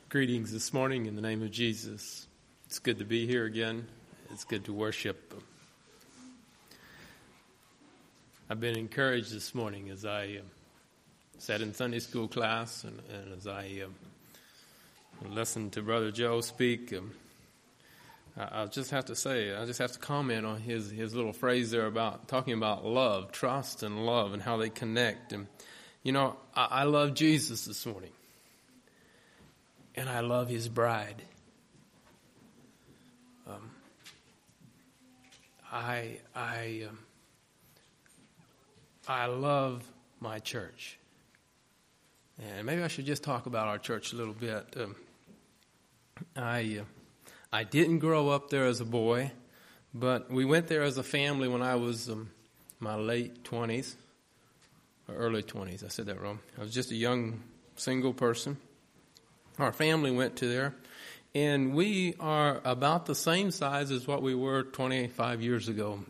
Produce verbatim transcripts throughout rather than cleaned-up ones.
Greetings this morning in the name of Jesus. It's good to be here again. It's good to worship. I've been encouraged this morning as I uh, sat in Sunday school class and, and as I uh, listened to Brother Joe speak. Um, I, I'll just have to say, I just have to comment on his, his little phrase there about talking about love, trust and love and how they connect. And, you know, I, I love Jesus this morning. And I love his bride. Um, I I um, I love my church, and maybe I should just talk about our church a little bit. Um, I uh, I didn't grow up there as a boy, but we went there as a family when I was um, my late twenties or early twenties. I said that wrong. I was just a young single person. Our family went to there, and we are about the same size as what we were twenty-five years ago.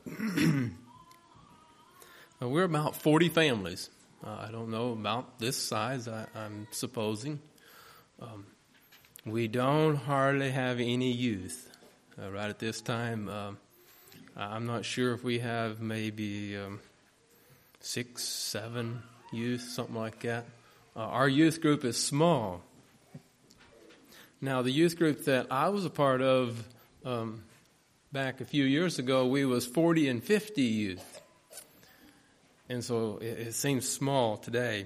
We're about forty families. Uh, I don't know about this size, I, I'm supposing. Um, we don't hardly have any youth uh, right at this time. Uh, I'm not sure if we have maybe um, six, seven youth, something like that. Uh, our youth group is small. Now, the youth group that I was a part of um, back a few years ago, we was forty and fifty youth. And so it, it seems small today.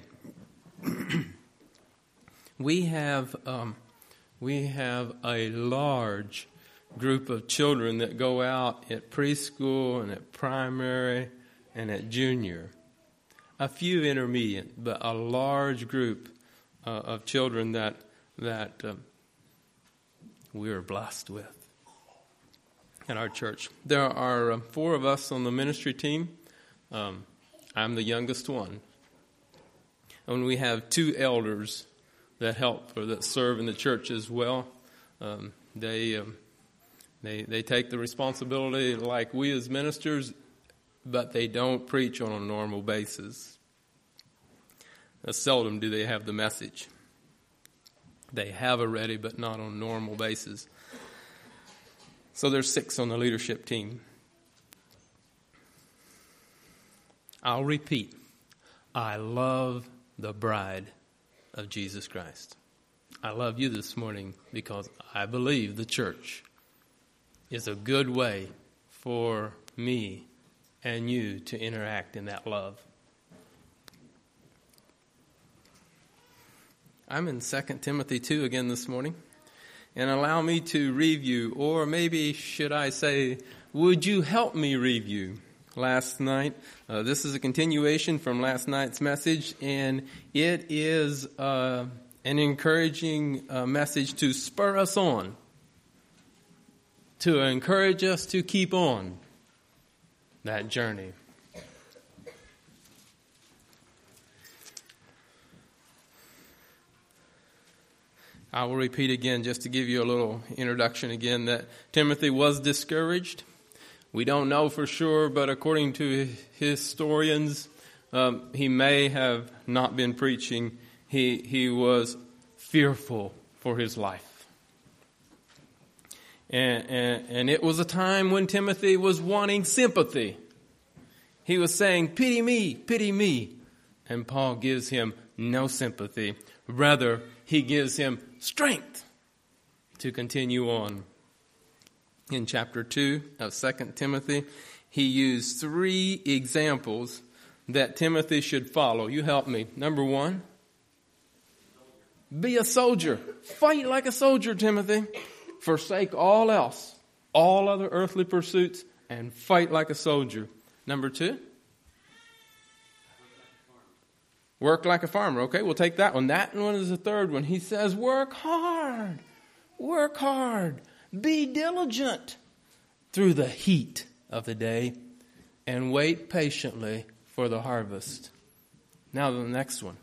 we have um, we have a large group of children that go out at preschool and at primary and at junior. A few intermediate, but a large group uh, of children that that. Uh, we are blessed with at our church. There are uh, four of us on the ministry team. Um, I'm the youngest one. And we have two elders that help or that serve in the church as well. Um, they, um, they they take the responsibility like we as ministers, but they don't preach on a normal basis. Uh, seldom do they have the message. They have already, but not on a normal basis. So there's six on the leadership team. I'll repeat. I love the bride of Jesus Christ. I love you this morning because I believe the church is a good way for me and you to interact in that love. I'm in Second Timothy two again this morning. And allow me to review, or maybe should I say, would you help me review last night? Uh, this is a continuation from last night's message, and it is uh, an encouraging uh, message to spur us on, to encourage us to keep on that journey. I will repeat again just to give you a little introduction again that Timothy was discouraged. We don't know for sure, but according to historians, um, he may have not been preaching. He, he was fearful for his life. And, and, and it was a time when Timothy was wanting sympathy. He was saying, pity me, pity me. And Paul gives him no sympathy. Rather, he gives him strength to continue on. In chapter two of Second Timothy, he used three examples that Timothy should follow. You help me. Number one, be a soldier. Fight like a soldier, Timothy. Forsake all else, all other earthly pursuits, and fight like a soldier. Number two, work like a farmer. Okay, we'll take that one. That one is the third one. He says, work hard. Work hard. Be diligent through the heat of the day and wait patiently for the harvest. Now the next one.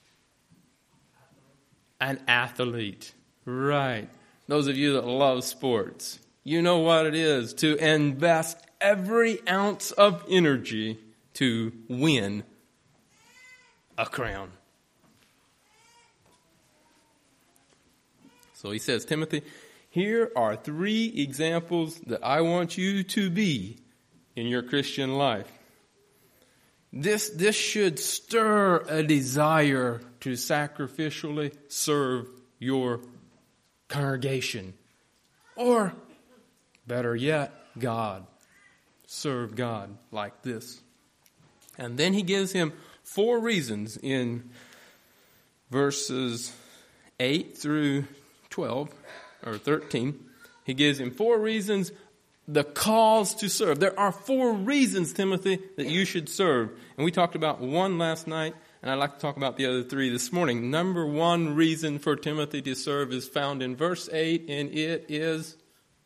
An athlete. Right. Those of you that love sports, you know what it is to invest every ounce of energy to win a crown. So he says, Timothy, here are three examples that I want you to be in your Christian life. This, this should stir a desire to sacrificially serve your congregation. Or, better yet, God. Serve God like this. And then he gives him four reasons in verses eight through twelve, or thirteen. He gives him four reasons, the cause to serve. There are four reasons, Timothy, that you should serve. And we talked about one last night, and I'd like to talk about the other three this morning. Number one reason for Timothy to serve is found in verse eight, and it is...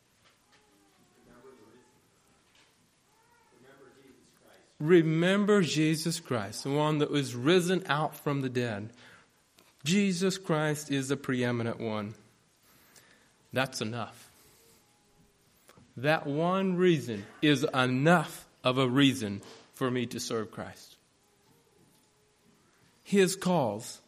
Remember Jesus Christ, the one that was risen out from the dead. Jesus Christ is the preeminent one. That's enough. That one reason is enough of a reason for me to serve Christ. His cause,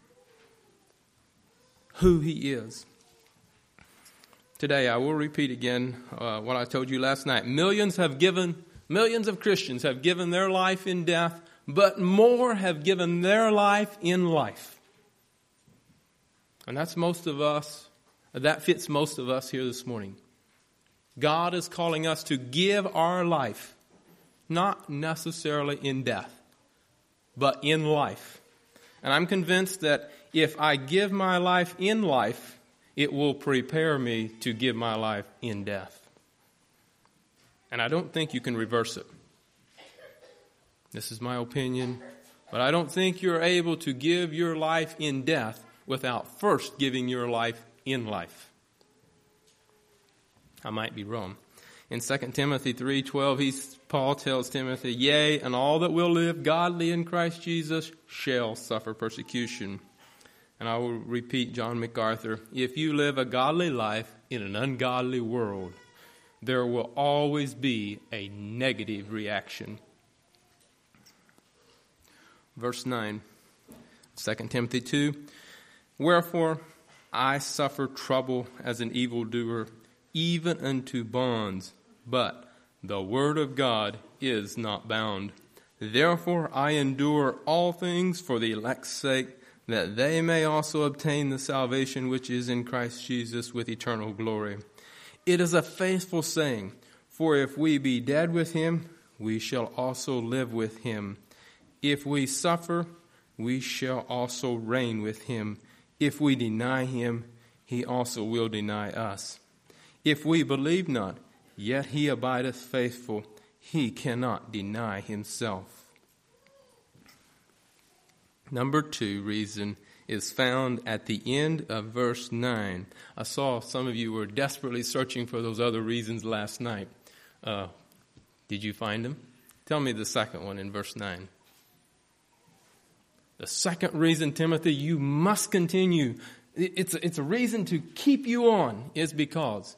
who he is. Today I will repeat again uh, what I told you last night. Millions have given... Millions of Christians have given their life in death, but more have given their life in life. And that's most of us. That fits most of us here this morning. God is calling us to give our life, not necessarily in death, but in life. And I'm convinced that if I give my life in life, it will prepare me to give my life in death. And I don't think you can reverse it. This is my opinion. But I don't think you're able to give your life in death without first giving your life in life. I might be wrong. In Second Timothy three twelve, he's, Paul tells Timothy, yea, and all that will live godly in Christ Jesus shall suffer persecution. And I will repeat John MacArthur, if you live a godly life in an ungodly world, there will always be a negative reaction. Verse nine, Second Timothy two, wherefore I suffer trouble as an evildoer, even unto bonds, but the word of God is not bound. Therefore I endure all things for the elect's sake, that they may also obtain the salvation which is in Christ Jesus with eternal glory. It is a faithful saying, for if we be dead with him, we shall also live with him. If we suffer, we shall also reign with him. If we deny him, he also will deny us. If we believe not, yet he abideth faithful. He cannot deny himself. Number two reason is found at the end of verse nine. I saw some of you were desperately searching for those other reasons last night. Uh, did you find them? Tell me the second one in verse nine. The second reason, Timothy, you must continue. It's, it's a reason to keep you on is because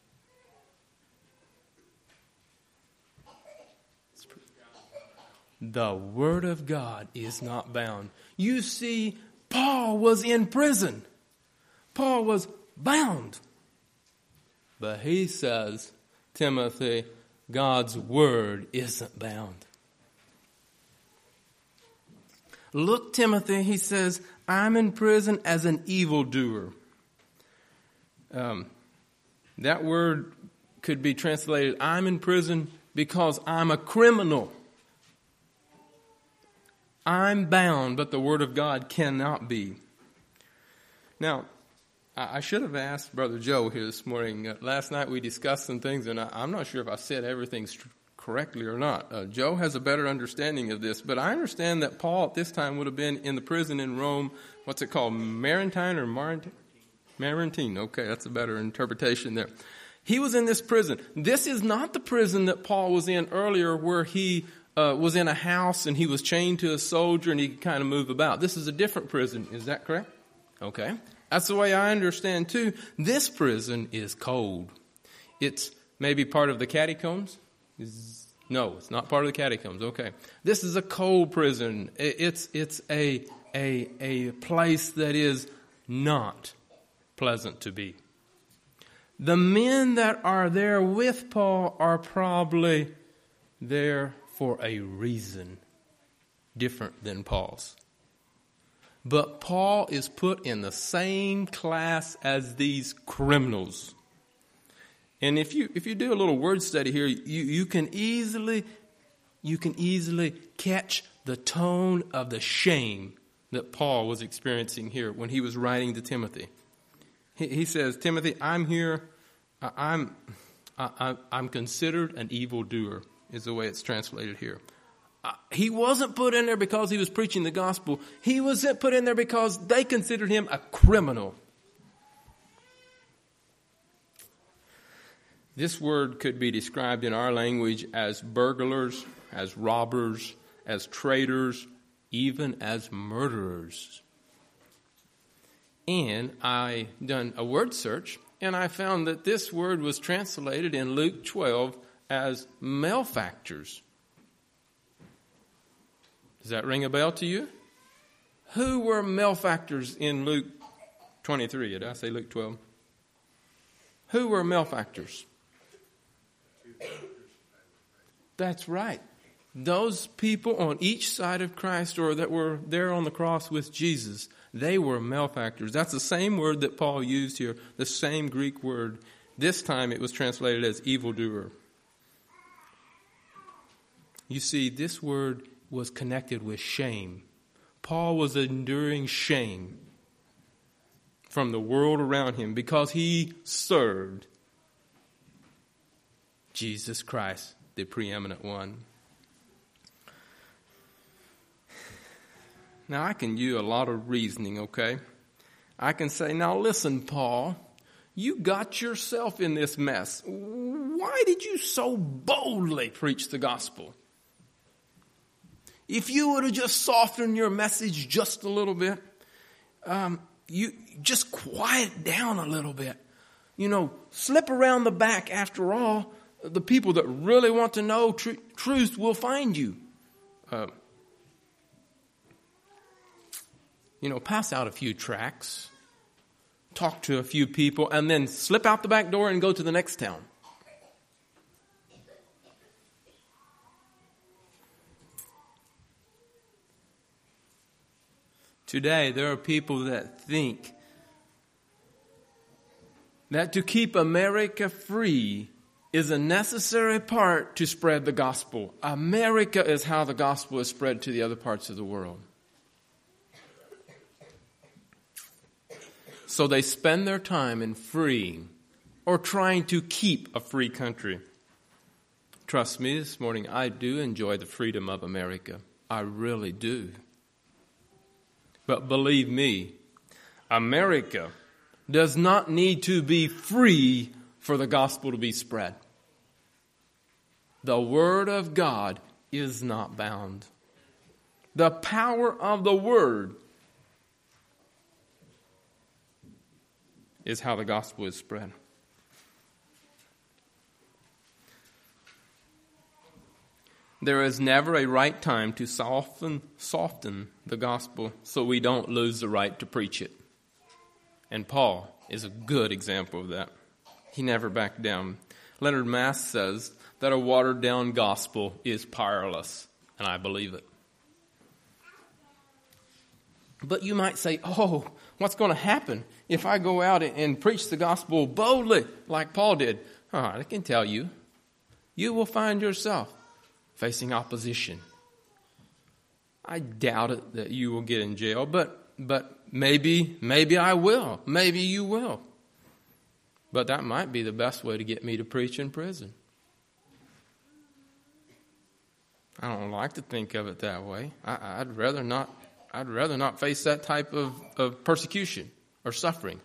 the Word of God is not bound. You see, Paul was in prison. Paul was bound. But he says, Timothy, God's Word isn't bound. Look, Timothy, he says, I'm in prison as an evildoer. Um, that word could be translated, I'm in prison because I'm a criminal. I'm bound, but the Word of God cannot be. Now, I should have asked Brother Joe here this morning. Uh, last night we discussed some things, and I, I'm not sure if I said everything st- correctly or not. Uh, Joe has a better understanding of this, but I understand that Paul at this time would have been in the prison in Rome. What's it called? Mamertine or Marantine? Mamertine. Okay, that's a better interpretation there. He was in this prison. This is not the prison that Paul was in earlier where he Uh, was in a house and he was chained to a soldier and he could kind of move about. This is a different prison. Is that correct? Okay. That's the way I understand too. This prison is cold. It's maybe part of the catacombs. Is, no, it's not part of the catacombs. Okay. This is a cold prison. It, it's, it's a, a, a place that is not pleasant to be. The men that are there with Paul are probably there for a reason different than Paul's. But Paul is put in the same class as these criminals. And if you if you do a little word study here, you, you can easily you can easily catch the tone of the shame that Paul was experiencing here when he was writing to Timothy. He, he says, Timothy, I'm here. I, I'm I, I'm considered an evildoer, is the way it's translated here. Uh, he wasn't put in there because he was preaching the gospel. He was put in there because they considered him a criminal. This word could be described in our language as burglars, as robbers, as traitors, even as murderers. And I done a word search, and I found that this word was translated in Luke twelve as malefactors. Does that ring a bell to you? Who were malefactors in Luke twenty-three? Did I say Luke twelve? Who were malefactors? That's right. Those people on each side of Christ, or that were there on the cross with Jesus, they were malefactors. That's the same word that Paul used here, the same Greek word. This time it was translated as evildoer. You see, this word was connected with shame. Paul was enduring shame from the world around him because he served Jesus Christ, the preeminent one. Now, I can use a lot of reasoning, okay? I can say, now listen, Paul, you got yourself in this mess. Why did you so boldly preach the gospel? If you would have just softened your message just a little bit, um, you just quiet down a little bit. You know, slip around the back. After all, the people that really want to know tr- truth will find you. Uh, you know, pass out a few tracts, talk to a few people, and then slip out the back door and go to the next town. Today, there are people that think that to keep America free is a necessary part to spread the gospel. America is how the gospel is spread to the other parts of the world. So they spend their time in freeing or trying to keep a free country. Trust me, this morning I do enjoy the freedom of America. I really do. But believe me, America does not need to be free for the gospel to be spread. The word of God is not bound. The power of the word is how the gospel is spread. There is never a right time to soften, soften the gospel so we don't lose the right to preach it. And Paul is a good example of that. He never backed down. Leonard Mass says that a watered-down gospel is powerless, and I believe it. But you might say, oh, what's going to happen if I go out and preach the gospel boldly like Paul did? Oh, I can tell you, you will find yourself facing opposition. I doubt it that you will get in jail, but but maybe maybe I will. Maybe you will. But that might be the best way to get me to preach in prison. I don't like to think of it that way. I, I'd rather not. I'd rather not face that type of, of persecution or suffering.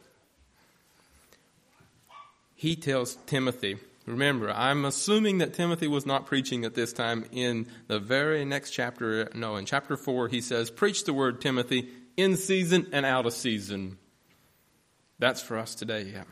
He tells Timothy. Remember, I'm assuming that Timothy was not preaching at this time. In the very next chapter, no, in chapter four, he says, preach the word, Timothy, in season and out of season. That's for us today, yeah.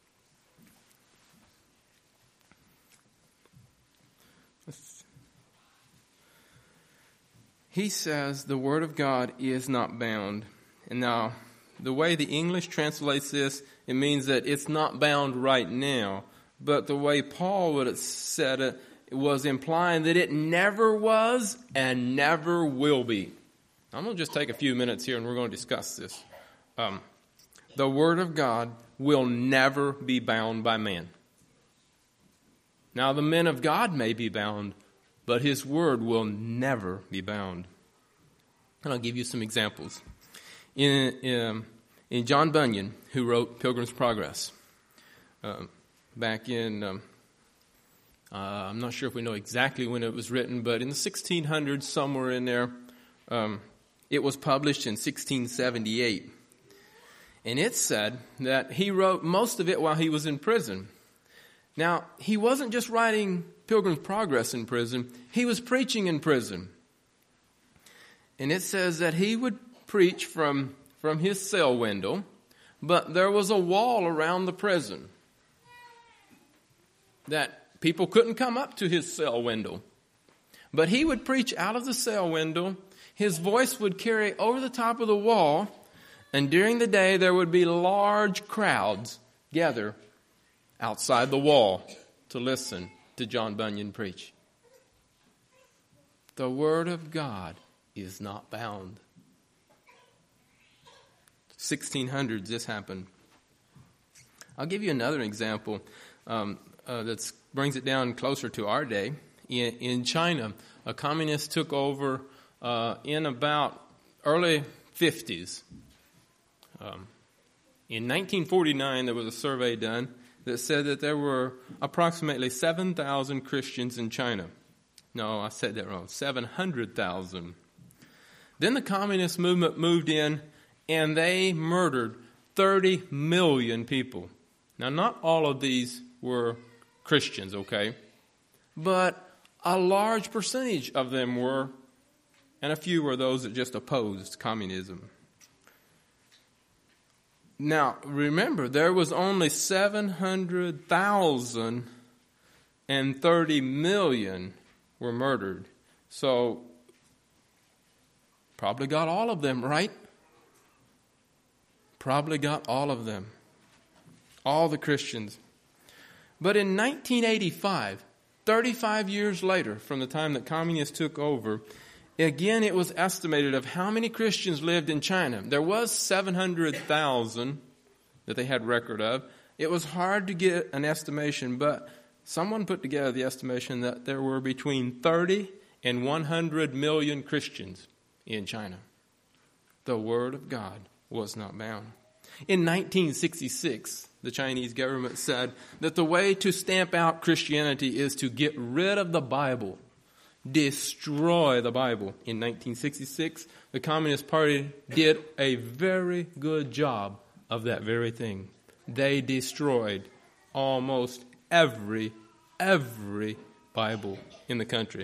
He says the word of God is not bound. And now, the way the English translates this It means that it's not bound right now. But the way Paul would have said it, it was implying that it never was and never will be. I'm going to just take a few minutes here and we're going to discuss this. Um, the Word of God will never be bound by man. Now, the men of God may be bound, but His Word will never be bound. And I'll give you some examples. In, in, in John Bunyan, who wrote Pilgrim's Progress, uh, back in, um, uh, I'm not sure if we know exactly when it was written, but in the sixteen hundreds, somewhere in there, um, it was published in sixteen seventy-eight. And it said that he wrote most of it while he was in prison. Now, he wasn't just writing Pilgrim's Progress in prison, he was preaching in prison. And it says that he would preach from, from his cell window, but there was a wall around the prison that people couldn't come up to his cell window. But he would preach out of the cell window. His voice would carry over the top of the wall, and during the day there would be large crowds gather outside the wall to listen to John Bunyan preach. The Word of God is not bound. sixteen hundreds, this happened. I'll give you another example um, uh, that brings it down closer to our day. In, in China, a communist took over uh, in about early fifties. Um, in nineteen forty-nine, there was a survey done that said that there were approximately seven thousand Christians in China. No, I said that wrong. seven hundred thousand. Then the communist movement moved in, and they murdered thirty million people. Now, not all of these were Christians, okay? But a large percentage of them were, and a few were those that just opposed communism. Now, remember, there was only seven hundred thousand and thirty million were murdered. So, probably got all of them, right? Probably got all of them. All the Christians. But in nineteen eighty-five, thirty-five years later from the time that communists took over, again, it was estimated of how many Christians lived in China. There was seven hundred thousand that they had record of. It was hard to get an estimation, but someone put together the estimation that there were between thirty and one hundred million Christians in China. The Word of God was not bound. In nineteen sixty-six, the Chinese government said that the way to stamp out Christianity is to get rid of the Bible. Destroy the Bible. In nineteen sixty-six, the Communist Party did a very good job of that very thing. They destroyed almost every, every Bible in the country.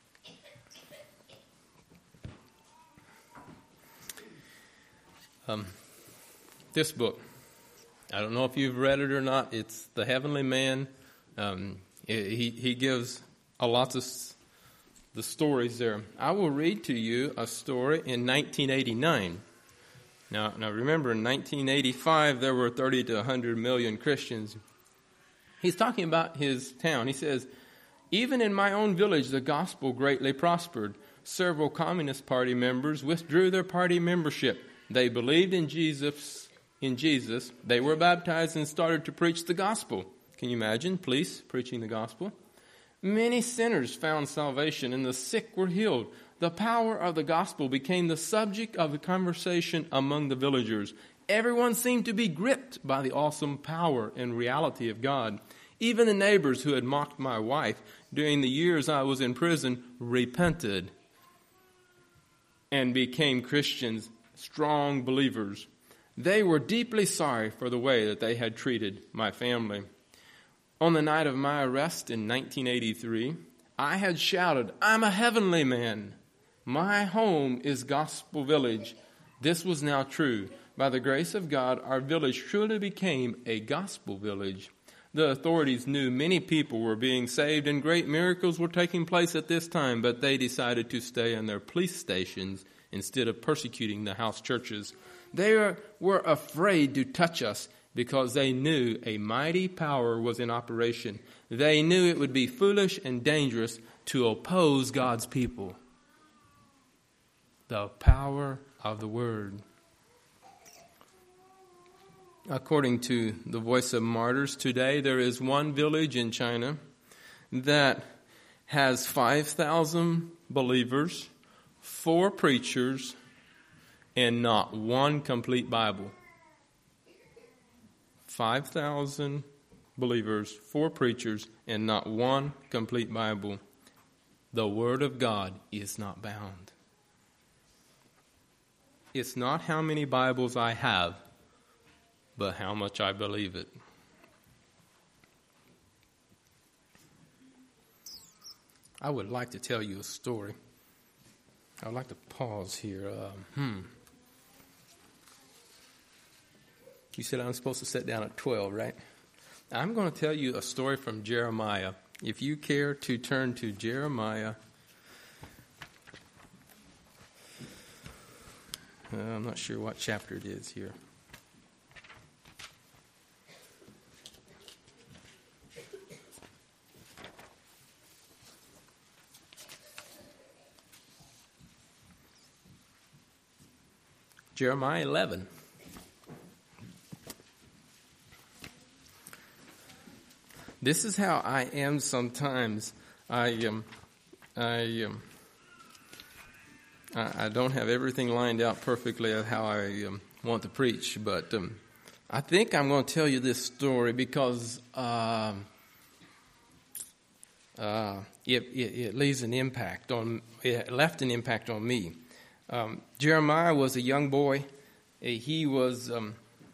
Um, this book, I don't know if you've read it or not. It's The Heavenly Man. Um, he, he gives a lot of the stories there. I will read to you a story in nineteen eighty-nine. Now, now remember, in nineteen eighty-five, there were thirty to one hundred million Christians. He's talking about his town. He says, "Even in my own village, the gospel greatly prospered. Several Communist Party members withdrew their party membership. They believed in Jesus. In Jesus, they were baptized and started to preach the gospel." Can you imagine police preaching the gospel? "Many sinners found salvation, and the sick were healed. The power of the gospel became the subject of the conversation among the villagers. Everyone seemed to be gripped by the awesome power and reality of God. Even the neighbors who had mocked my wife during the years I was in prison repented and became Christians, strong believers. They were deeply sorry for the way that they had treated my family. On the night of my arrest in nineteen eighty-three, I had shouted, 'I'm a heavenly man. My home is Gospel Village.' This was now true. By the grace of God, our village truly became a gospel village. The authorities knew many people were being saved and great miracles were taking place at this time, but they decided to stay in their police stations instead of persecuting the house churches. They were, were afraid to touch us because they knew a mighty power was in operation. They knew it would be foolish and dangerous to oppose God's people. The power of the Word. According to the Voice of Martyrs, today there is one village in China that has five thousand believers, four preachers, and not one complete Bible. five thousand believers, four preachers, and not one complete Bible. The Word of God is not bound. It's not how many Bibles I have, but how much I believe it. I would like to tell you a story. I would like to pause here. Um, hmm. You said I'm supposed to sit down at twelve, right? I'm going to tell you a story from Jeremiah. If you care to turn to Jeremiah, uh, I'm not sure what chapter it is here. Jeremiah eleven. This is how I am sometimes. I um, I um, I, I don't have everything lined out perfectly of how I um, want to preach, but um, I think I'm going to tell you this story because uh, uh, it, it, it leaves an impact on. It left an impact on me. Um, Jeremiah was a young boy. He was um,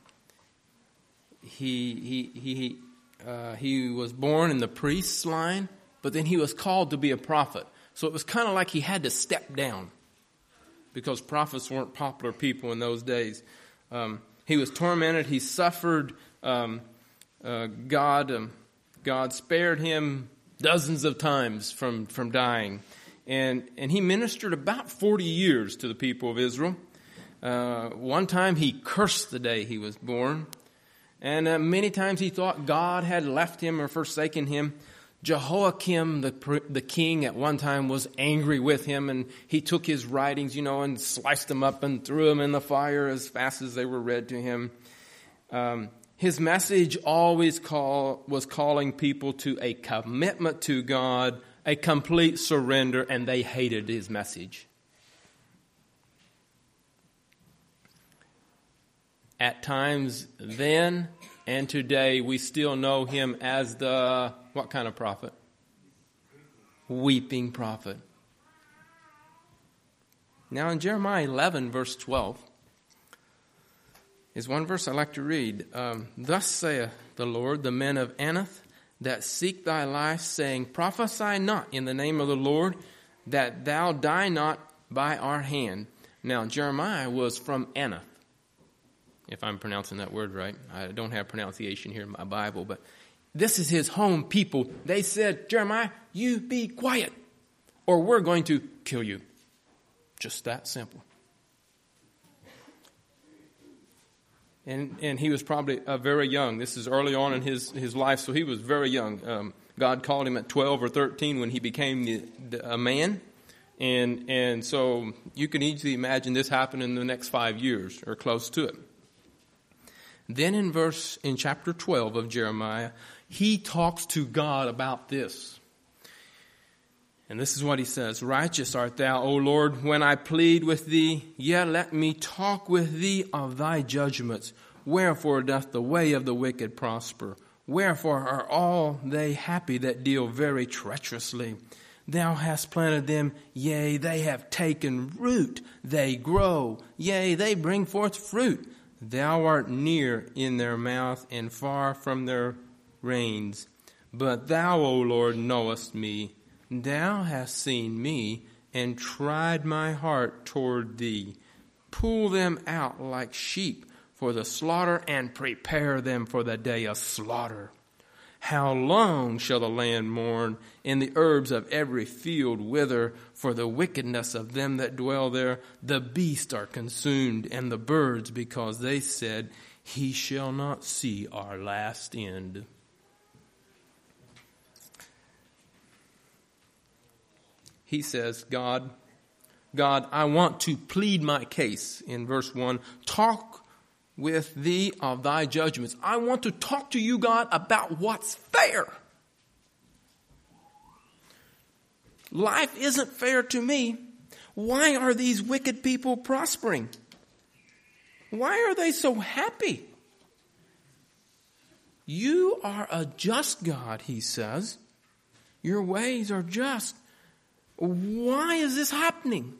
he he he uh, he was born in the priest's line, but then he was called to be a prophet. So it was kind of like he had to step down because prophets weren't popular people in those days. Um, he was tormented. He suffered. Um, uh, God um, God spared him dozens of times from from dying. And and he ministered about forty years to the people of Israel. Uh, one time he cursed the day he was born. And uh, many times he thought God had left him or forsaken him. Jehoiakim, the the king, at one time was angry with him. And he took his writings, you know, and sliced them up and threw them in the fire as fast as they were read to him. Um, his message always call, was calling people to a commitment to God, a complete surrender, and they hated his message. At times then and today, we still know him as the, what kind of prophet? Weeping prophet. Now in Jeremiah eleven, verse twelve, is one verse I like to read. Um, Thus saith the Lord, the men of Anath, that seek thy life, saying, prophesy not in the name of the Lord, that thou die not by our hand. Now, Jeremiah was from Anath, if I'm pronouncing that word right. I don't have pronunciation here in my Bible, but this is his home people. They said, Jeremiah, you be quiet, or we're going to kill you. Just that simple. And and he was probably uh, very young. This is early on in his, his life, so he was very young. Um, God called him at twelve or thirteen when he became the, the, a man. And and so you can easily imagine this happened in the next five years or close to it. Then in verse in chapter twelve of Jeremiah, he talks to God about this. And this is what he says, righteous art thou, O Lord, when I plead with thee, yet let me talk with thee of thy judgments. Wherefore doth the way of the wicked prosper? Wherefore are all they happy that deal very treacherously? Thou hast planted them, yea, they have taken root. They grow, yea, they bring forth fruit. Thou art near in their mouth and far from their reins. But thou, O Lord, knowest me. Thou hast seen me and tried my heart toward thee. Pull them out like sheep for the slaughter and prepare them for the day of slaughter. How long shall the land mourn and the herbs of every field wither for the wickedness of them that dwell there? The beasts are consumed and the birds, because they said, he shall not see our last end. He says, God, God, I want to plead my case. In verse one, talk with thee of thy judgments. I want to talk to you, God, about what's fair. Life isn't fair to me. Why are these wicked people prospering? Why are they so happy? You are a just God, he says. Your ways are just. Why is this happening?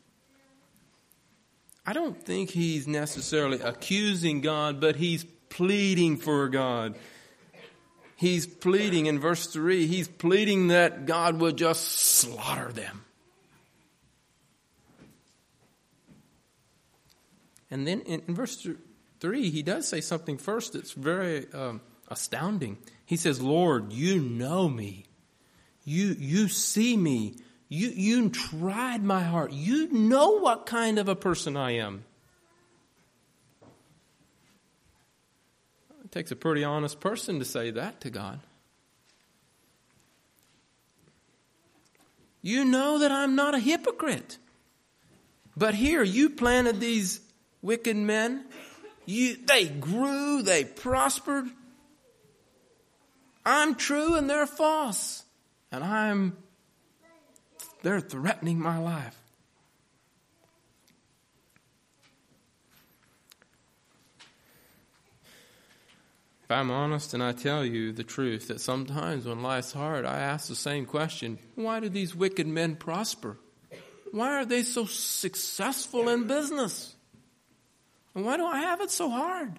I don't think he's necessarily accusing God, but he's pleading for God. He's pleading in verse three, he's pleading that God would just slaughter them. And then in, in verse three, he does say something first that's very um, astounding. He says, Lord, you know me. You, you see me. You, you tried my heart. You know what kind of a person I am. It takes a pretty honest person to say that to God. You know that I'm not a hypocrite. But here, you planted these wicked men. You, they grew, they prospered. I'm true and they're false. And I'm, they're threatening my life. If I'm honest and I tell you the truth, that sometimes when life's hard, I ask the same question. Why do these wicked men prosper? Why are they so successful in business? And why do I have it so hard?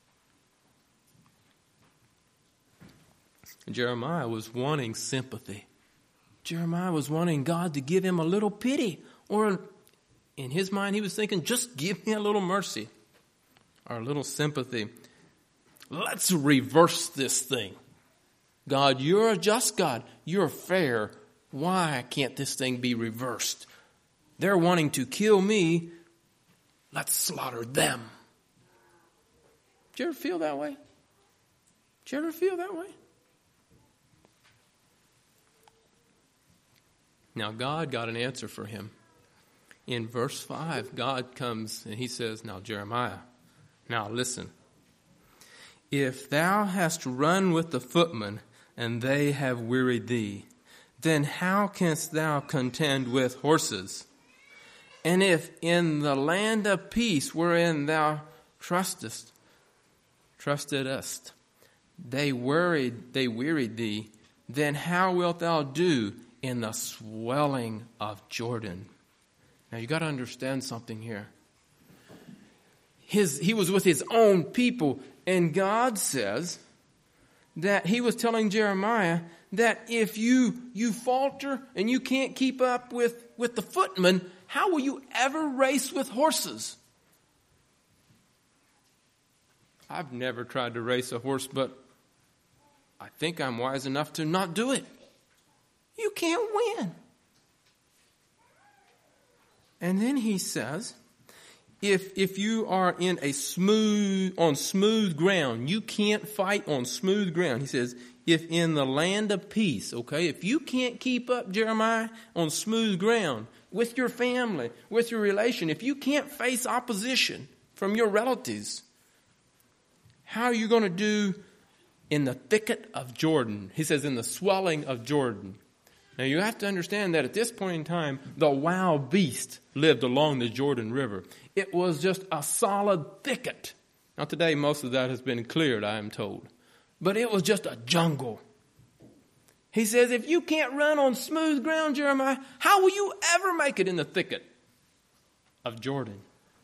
Jeremiah was wanting sympathy. Jeremiah was wanting God to give him a little pity. Or in his mind, he was thinking, just give me a little mercy or a little sympathy. Let's reverse this thing. God, you're a just God. You're fair. Why can't this thing be reversed? They're wanting to kill me. Let's slaughter them. Did you ever feel that way? Did you ever feel that way? Now, God got an answer for him. In verse five, God comes and he says, now, Jeremiah, now listen. If thou hast run with the footmen, and they have wearied thee, then how canst thou contend with horses? And if in the land of peace wherein thou trustest, trustedest, they worried, they wearied thee, then how wilt thou do in the swelling of Jordan? Now you got to understand something here. His, he was with his own people, and God says that he was telling Jeremiah that if you, you falter and you can't keep up with, with the footmen, how will you ever race with horses? I've never tried to race a horse, but I think I'm wise enough to not do it. You can't win. And then he says, if if you are in a smooth, on smooth ground, you can't fight on smooth ground. He says, if in the land of peace, okay, if you can't keep up, Jeremiah, on smooth ground with your family, with your relation, if you can't face opposition from your relatives, how are you going to do in the thicket of Jordan? He says, in the swelling of Jordan. Now you have to understand that at this point in time, the wild beast lived along the Jordan River. It was just a solid thicket. Now today most of that has been cleared, I am told. But it was just a jungle. He says, if you can't run on smooth ground, Jeremiah, how will you ever make it in the thicket of Jordan?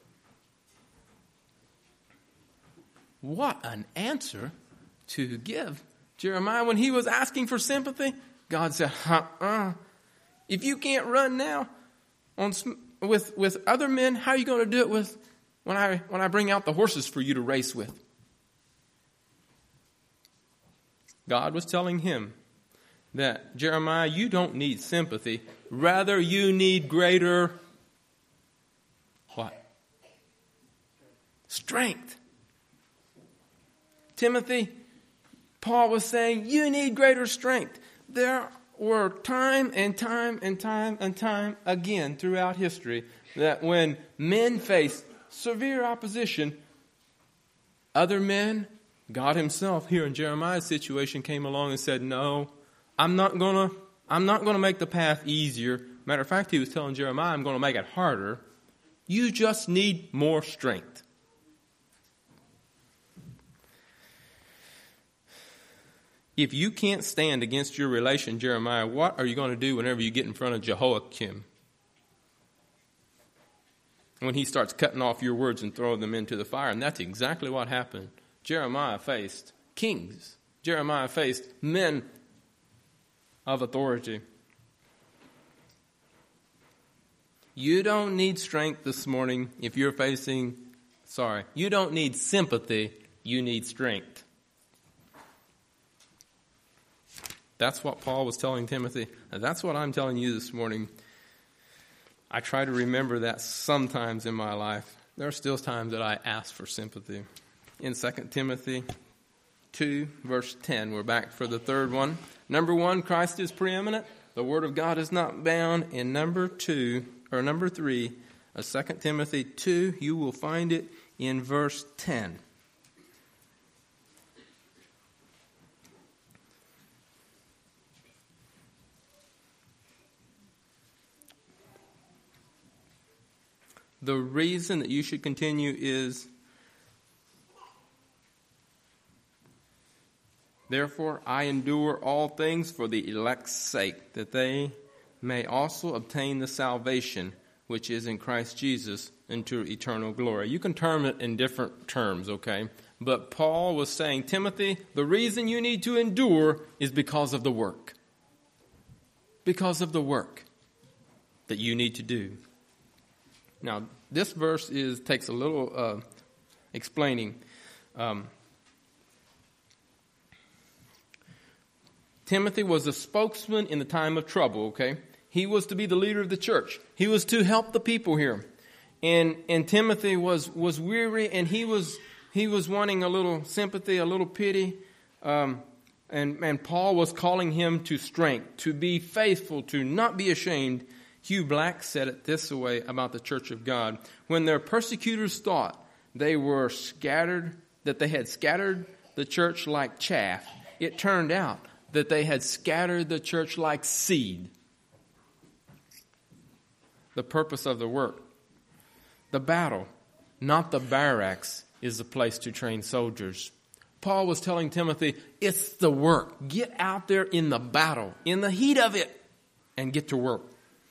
What an answer to give Jeremiah when he was asking for sympathy. God said, uh-uh. If you can't run now on with with other men, how are you going to do it with when I when I bring out the horses for you to race with? God was telling him that, Jeremiah, you don't need sympathy. Rather, you need greater what? Strength. Timothy, Paul was saying, you need greater strength. There were time and time and time and time again throughout history that when men faced severe opposition, other men, God himself here in Jeremiah's situation, came along and said, no, I'm not going to I'm not going to make the path easier. Matter of fact, he was telling Jeremiah, I'm going to make it harder. You just need more strength. If you can't stand against your relation, Jeremiah, what are you going to do whenever you get in front of Jehoiakim? When he starts cutting off your words and throwing them into the fire. And that's exactly what happened. Jeremiah faced kings. Jeremiah faced men of authority. You don't need strength this morning if you're facing, sorry, you don't need sympathy, you need strength. That's what Paul was telling Timothy, and that's what I'm telling you this morning. I try to remember that sometimes in my life. There are still times that I ask for sympathy. In Second Timothy two, verse ten, we're back for the third one. Number one, Christ is preeminent. The Word of God is not bound. In number two, or number three, uh, Second Timothy two, you will find it in verse ten. The reason that you should continue is, therefore I endure all things for the elect's sake, that they may also obtain the salvation which is in Christ Jesus into eternal glory. You can term it in different terms, okay? But Paul was saying, Timothy, the reason you need to endure is because of the work. Because of the work that you need to do. Now, this verse is takes a little uh, explaining. Um, Timothy was a spokesman in the time of trouble, okay? He was to be the leader of the church. He was to help the people here. And and Timothy was, was weary, and he was he was wanting a little sympathy, a little pity. Um, and, and Paul was calling him to strength, to be faithful, to not be ashamed. Hugh Black said it this way about the church of God. When their persecutors thought they were scattered, that they had scattered the church like chaff, it turned out that they had scattered the church like seed. The purpose of the work. The battle, not the barracks, is the place to train soldiers. Paul was telling Timothy, it's the work. Get out there in the battle, in the heat of it, and get to work.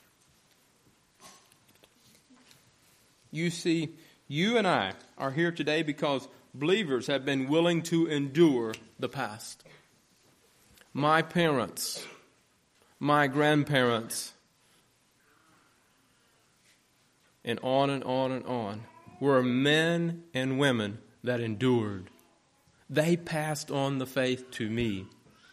You see, you and I are here today because believers have been willing to endure the past. My parents, my grandparents, and on and on and on, were men and women that endured. They passed on the faith to me.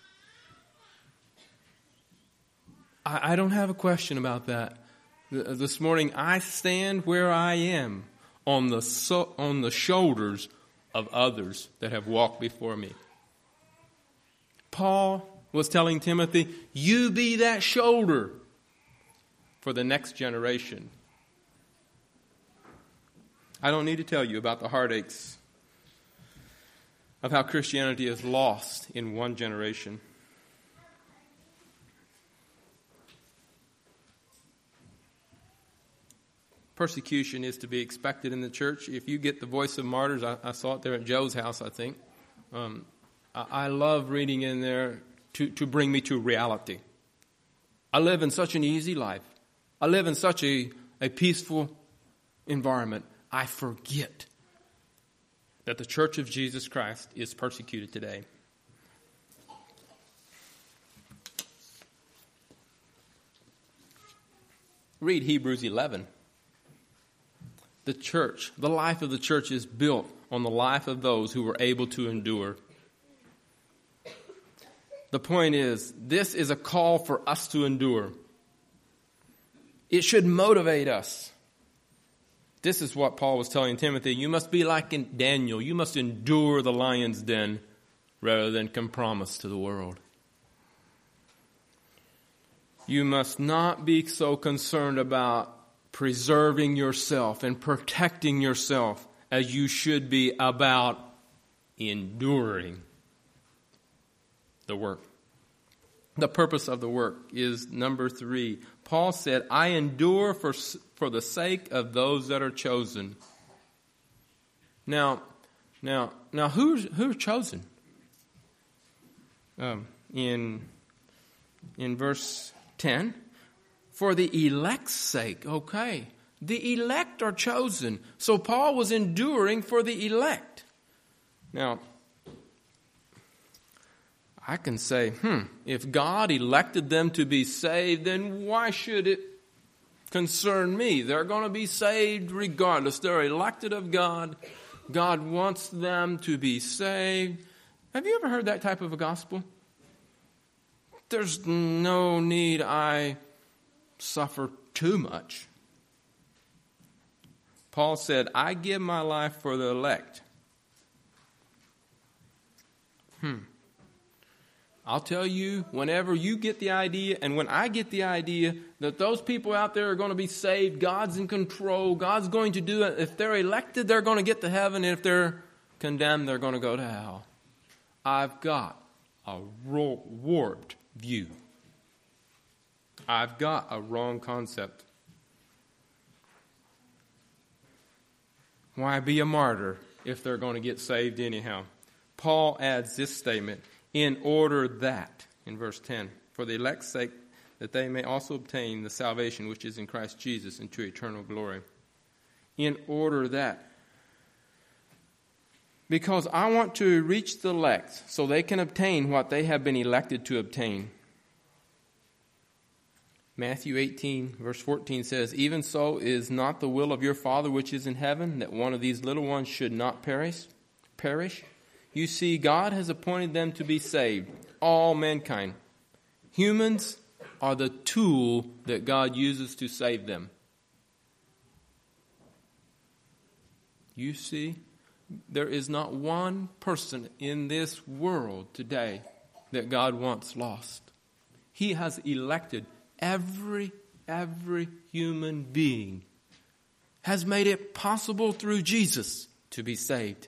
I, I don't have a question about that. This morning, I stand where I am on the so, on the shoulders of others that have walked before me. Paul was telling Timothy, you be that shoulder for the next generation. I don't need to tell you about the heartaches of how Christianity is lost in one generation. Persecution is to be expected in the church. If you get the Voice of Martyrs, I, I saw it there at Joe's house, I think. Um, I, I love reading in there to, to bring me to reality. I live in such an easy life. I live in such a, a peaceful environment. I forget that the Church of Jesus Christ is persecuted today. Read Hebrews eleven. The church, the life of the church is built on the life of those who were able to endure. The point is, this is a call for us to endure. It should motivate us. This is what Paul was telling Timothy. You must be like in Daniel. You must endure the lion's den rather than compromise to the world. You must not be so concerned about preserving yourself and protecting yourself as you should be about enduring the work. The purpose of the work is number three. Paul said, I endure for, for the sake of those that are chosen. Now, now, now who's, who's chosen? Um, in, in verse ten, for the elect's sake. Okay, the elect are chosen. So Paul was enduring for the elect. Now, I can say, hmm, if God elected them to be saved, then why should it concern me? They're going to be saved regardless. They're elected of God. God wants them to be saved. Have you ever heard that type of a gospel? There's no need I suffer too much. Paul said, I give my life for the elect. Hmm. I'll tell you, whenever you get the idea, and when I get the idea that those people out there are going to be saved, God's in control, God's going to do it. If they're elected, they're going to get to heaven. And if they're condemned, they're going to go to hell. I've got a warped view. I've got a wrong concept. Why be a martyr if they're going to get saved anyhow? Paul adds this statement, in order that, in verse ten, for the elect's sake, that they may also obtain the salvation which is in Christ Jesus into eternal glory. In order that. Because I want to reach the elect so they can obtain what they have been elected to obtain. Matthew eighteen, verse fourteen says, even so is not the will of your Father which is in heaven, that one of these little ones should not perish. Perish. You see, God has appointed them to be saved, all mankind. Humans are the tool that God uses to save them. You see, there is not one person in this world today that God wants lost. He has elected every, every human being, has made it possible through Jesus to be saved.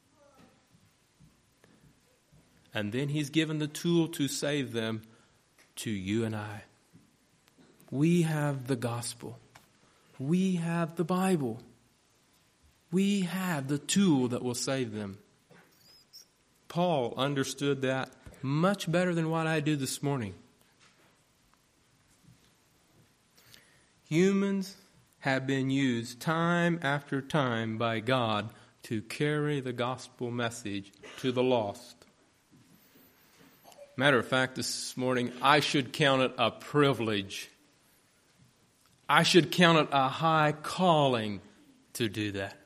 And then he's given the tool to save them to you and I. We have the gospel. We have the Bible. We have the tool that will save them. Paul understood that much better than what I do this morning. Humans have been used time after time by God to carry the gospel message to the lost. Matter of fact, this morning, I should count it a privilege. I should count it a high calling to do that.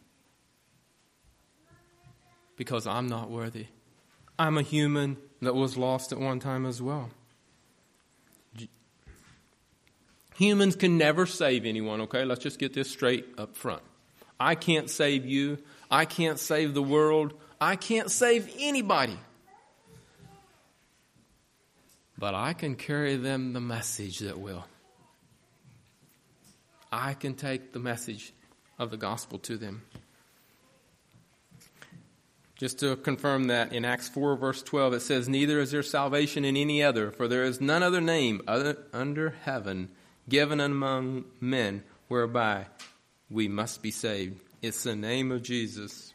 Because I'm not worthy. I'm a human that was lost at one time as well. Humans can never save anyone, okay? Let's just get this straight up front. I can't save you. I can't save the world. I can't save anybody. But I can carry them the message that will. I can take the message of the gospel to them. Just to confirm that, in Acts four, verse twelve, it says, neither is there salvation in any other, for there is none other name other, under heaven given among men whereby we must be saved. It's the name of Jesus.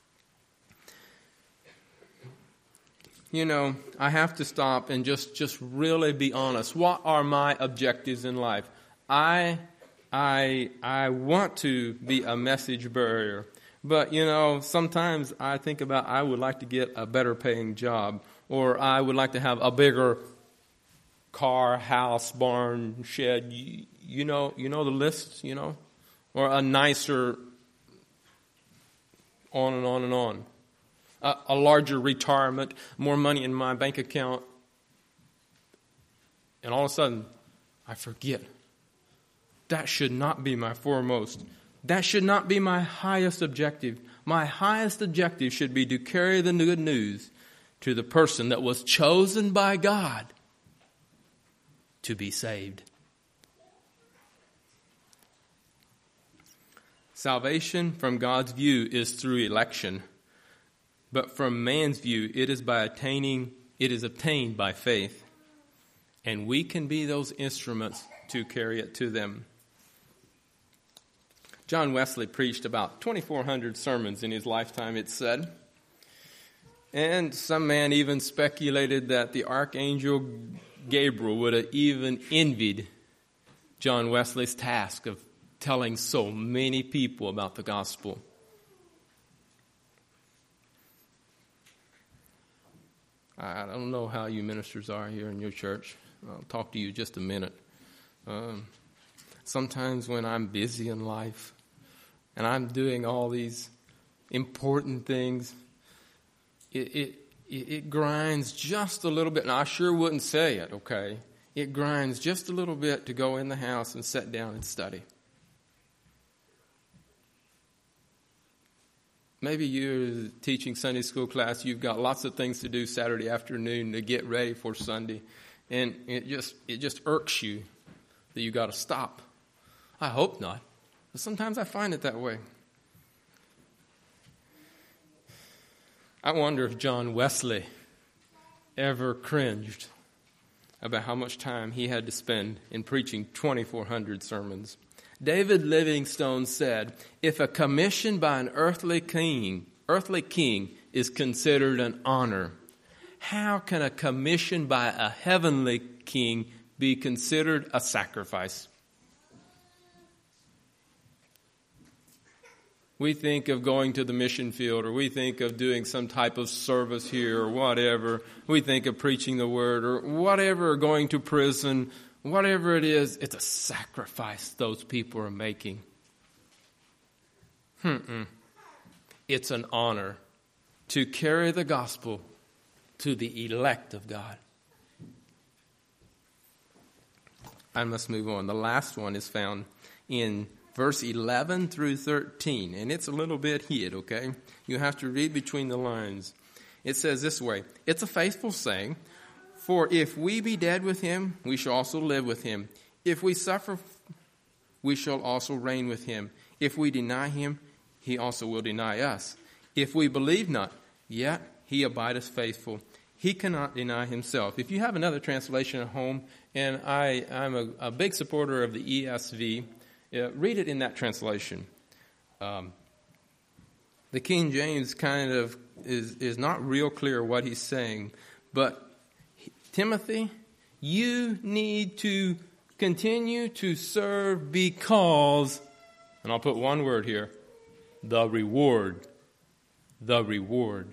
You know, I have to stop and just, just really be honest. What are my objectives in life? I, I, I want to be a message bearer. But, you know, sometimes I think about I would like to get a better paying job, or I would like to have a bigger car, house, barn, shed. You, you know, you know the list, you know, or a nicer, on and on and on. A, a larger retirement, more money in my bank account. And all of a sudden, I forget. That should not be my foremost. That should not be my highest objective. My highest objective should be to carry the good news to the person that was chosen by God to be saved. Salvation from God's view is through election, but from man's view, it is by attaining, it is obtained by faith. And we can be those instruments to carry it to them. John Wesley preached about twenty-four hundred sermons in his lifetime, it said. And some man even speculated that the archangel Gabriel would have even envied John Wesley's task of telling so many people about the gospel. I don't know how you ministers are here in your church. I'll talk to you just a minute. Um, sometimes when I'm busy in life and I'm doing all these important things, it, it, it grinds just a little bit. And I sure wouldn't say it, okay? It grinds just a little bit to go in the house and sit down and study. Maybe you're teaching Sunday school class. You've got lots of things to do Saturday afternoon to get ready for Sunday. And it just it just irks you that you got to stop. I hope not. But sometimes I find it that way. I wonder if John Wesley ever cringed about how much time he had to spend in preaching twenty-four hundred sermons. David Livingstone said, if a commission by an earthly king, earthly king is considered an honor, how can a commission by a heavenly king be considered a sacrifice? We think of going to the mission field, or we think of doing some type of service here or whatever. We think of preaching the word or whatever, or going to prison. Whatever it is, it's a sacrifice those people are making. Mm-mm. It's an honor to carry the gospel to the elect of God. I must move on. The last one is found in verse eleven through thirteen, and it's a little bit hid, okay? You have to read between the lines. It says this way, it's a faithful saying, for if we be dead with him, we shall also live with him. If we suffer, we shall also reign with him. If we deny him, he also will deny us. If we believe not, yet he abideth faithful. He cannot deny himself. If you have another translation at home, and I, I'm a, a big supporter of the E S V, uh, read it in that translation. Um, the King James kind of is, is not real clear what he's saying, but Timothy, you need to continue to serve because, and I'll put one word here, the reward. The reward.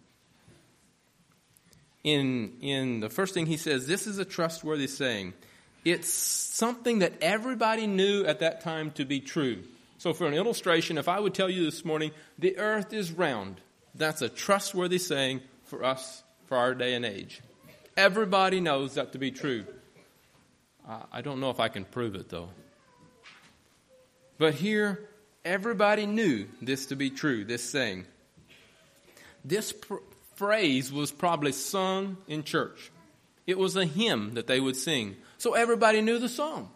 In, in the first thing he says, this is a trustworthy saying. It's something that everybody knew at that time to be true. So for an illustration, if I would tell you this morning, the earth is round, that's a trustworthy saying for us, for our day and age. Everybody knows that to be true. Uh, I don't know if I can prove it, though. But here, everybody knew this to be true, this saying. This pr- phrase was probably sung in church. It was a hymn that they would sing. So everybody knew the song.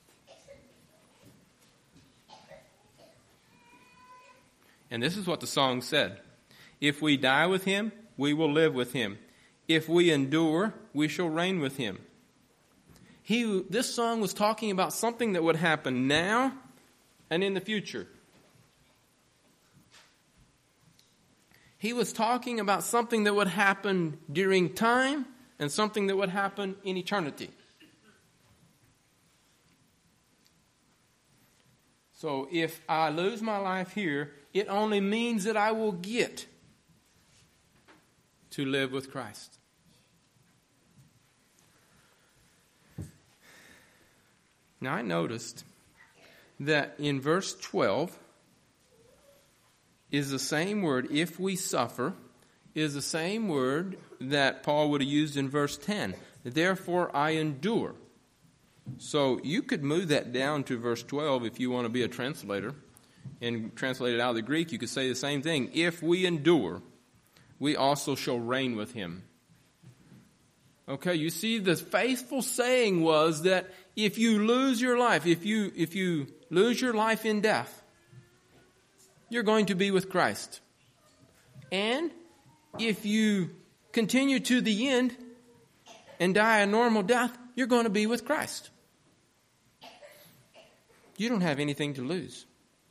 And this is what the song said. If we die with him, we will live with him. If we endure, we shall reign with him. He, this song was talking about something that would happen now and in the future. He was talking about something that would happen during time and something that would happen in eternity. So if I lose my life here, it only means that I will get to live with Christ. Now I noticed that in verse twelve is the same word, if we suffer, is the same word that Paul would have used in verse ten. Therefore I endure. So you could move that down to verse twelve if you want to be a translator. and translated out of the Greek, you could say the same thing. If we endure, we also shall reign with him. Okay, you see, the faithful saying was that if you lose your life, if you if you lose your life in death, you're going to be with Christ. And if you continue to the end and die a normal death, you're going to be with Christ. You don't have anything to lose.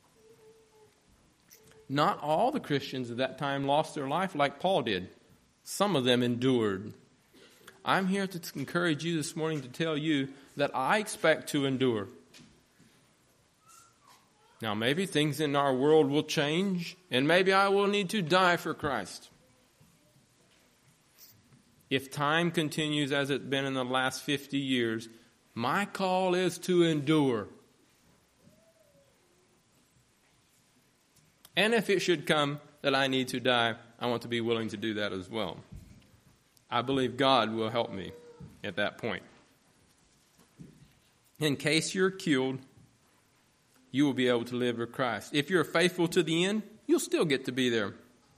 Not all the Christians at that time lost their life like Paul did. Some of them endured. I'm here to encourage you this morning to tell you that I expect to endure. Now, maybe things in our world will change, and maybe I will need to die for Christ. If time continues as it's been in the last fifty years, my call is to endure. And if it should come that I need to die, I want to be willing to do that as well. I believe God will help me at that point. In case you're killed, you will be able to live with Christ. If you're faithful to the end, you'll still get to be there.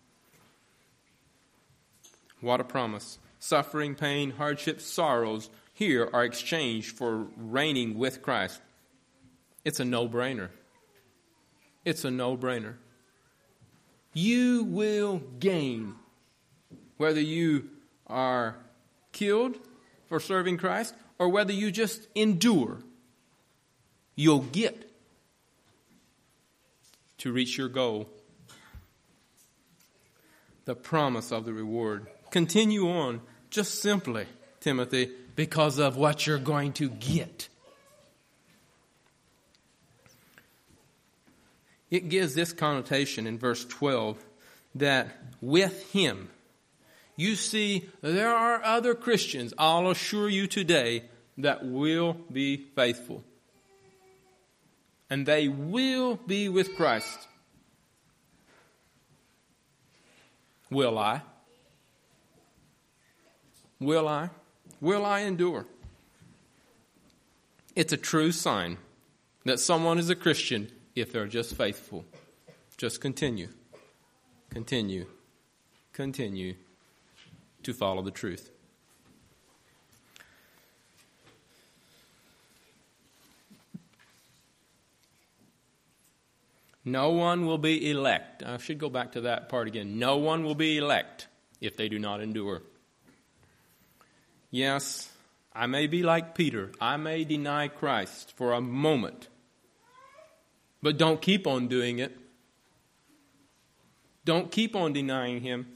What a promise. Suffering, pain, hardships, sorrows here are exchanged for reigning with Christ. It's a no-brainer. It's a no-brainer. You will gain, whether you are killed for serving Christ or whether you just endure. You'll get to reach your goal. The promise of the reward. Continue on just simply, Timothy, because of what you're going to get. It gives this connotation in verse twelve that with him. You see, there are other Christians, I'll assure you today, that will be faithful. And they will be with Christ. Will I? Will I? Will I endure? It's a true sign that someone is a Christian if they're just faithful. Just continue, continue, continue to follow the truth. No one will be elect. I should go back to that part again. No one will be elect if they do not endure. Yes, I may be like Peter. I may deny Christ for a moment. But don't keep on doing it. Don't keep on denying him.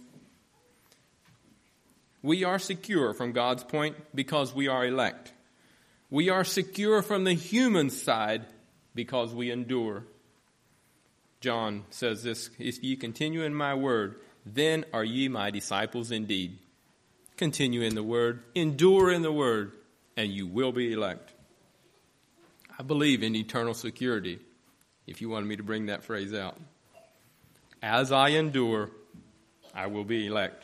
We are secure from God's point because we are elect. We are secure from the human side because we endure. John says this, if ye continue in my word, then are ye my disciples indeed. Continue in the word, endure in the word, and you will be elect. I believe in eternal security, if you wanted me to bring that phrase out. As I endure, I will be elect.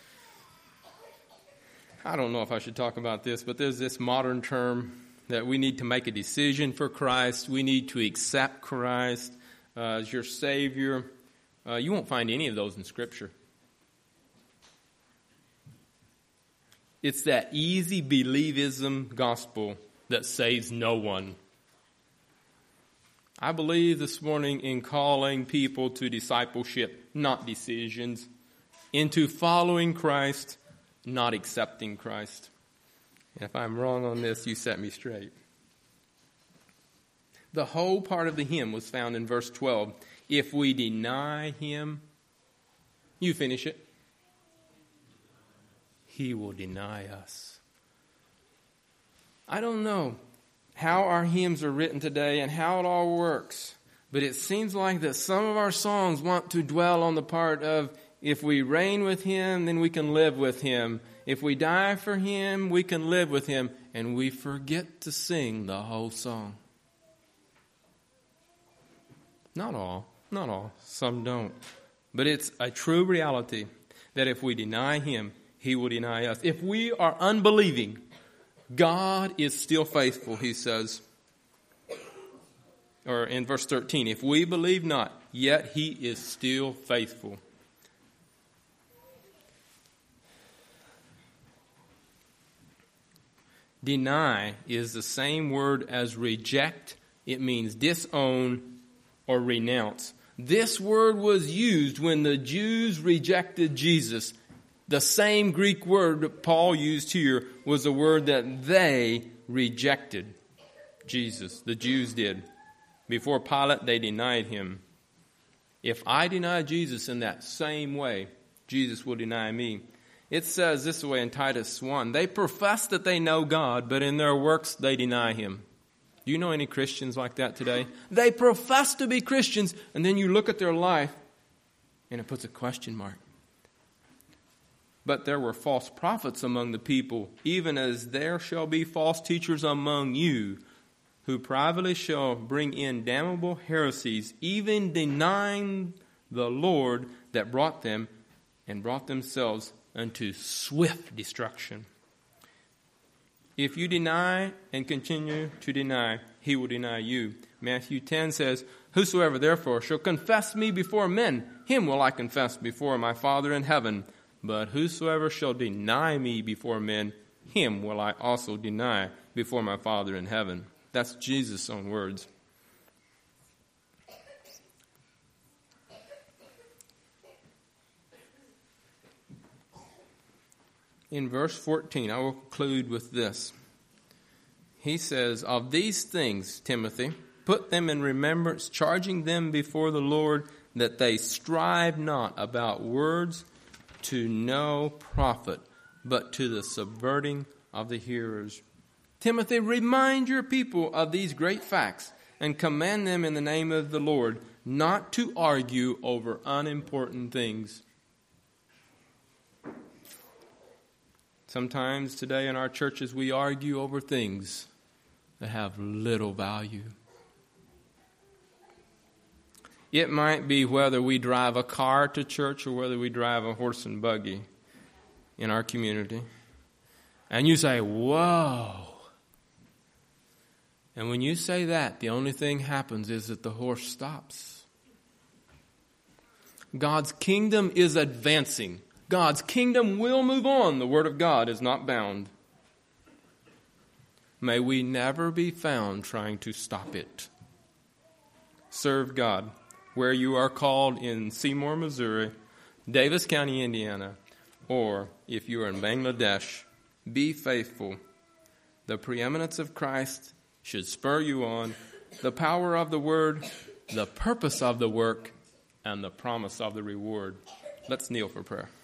I don't know if I should talk about this, but there's this modern term that we need to make a decision for Christ. We need to accept Christ uh, as your Savior. Uh, you won't find any of those in Scripture. It's that easy believism gospel that saves no one. I believe this morning in calling people to discipleship, not decisions, into following Christ, not accepting Christ. And if I'm wrong on this, you set me straight. The whole part of the hymn was found in verse twelve. If we deny him, you finish it. He will deny us. I don't know how our hymns are written today and how it all works, but it seems like that some of our songs want to dwell on the part of if we reign with him, then we can live with him. If we die for him, we can live with him. And we forget to sing the whole song. Not all, not all. Some don't. But it's a true reality that if we deny him, he will deny us. If we are unbelieving, God is still faithful, he says. or in verse thirteen, if we believe not, yet he is still faithful. Deny is the same word as reject. It means disown or renounce. This word was used when the Jews rejected Jesus. The same Greek word that Paul used here was the word that they rejected Jesus. The Jews did. Before Pilate, they denied him. If I deny Jesus in that same way, Jesus will deny me. It says this way in Titus one, they profess that they know God, but in their works they deny him. Do you know any Christians like that today? They profess to be Christians, and then you look at their life, and it puts a question mark. But there were false prophets among the people, even as there shall be false teachers among you, who privately shall bring in damnable heresies, even denying the Lord that brought them, and brought themselves unto swift destruction. If you deny and continue to deny, he will deny you. Matthew ten says, whosoever therefore shall confess me before men, him will I confess before my Father in heaven. But whosoever shall deny me before men, him will I also deny before my Father in heaven. That's Jesus' own words. In verse fourteen, I will conclude with this. He says, of these things, Timothy, put them in remembrance, charging them before the Lord, that they strive not about words to no profit, but to the subverting of the hearers. Timothy, remind your people of these great facts and command them in the name of the Lord not to argue over unimportant things. Sometimes today in our churches we argue over things that have little value. It might be whether we drive a car to church or whether we drive a horse and buggy in our community. And you say, whoa. And when you say that, the only thing happens is that the horse stops. God's kingdom is advancing. God's kingdom will move on. The Word of God is not bound. May we never be found trying to stop it. Serve God where you are called in Seymour, Missouri, Davis County, Indiana, or if you are in Bangladesh, be faithful. The preeminence of Christ should spur you on. The power of the Word, the purpose of the work, and the promise of the reward. Let's kneel for prayer.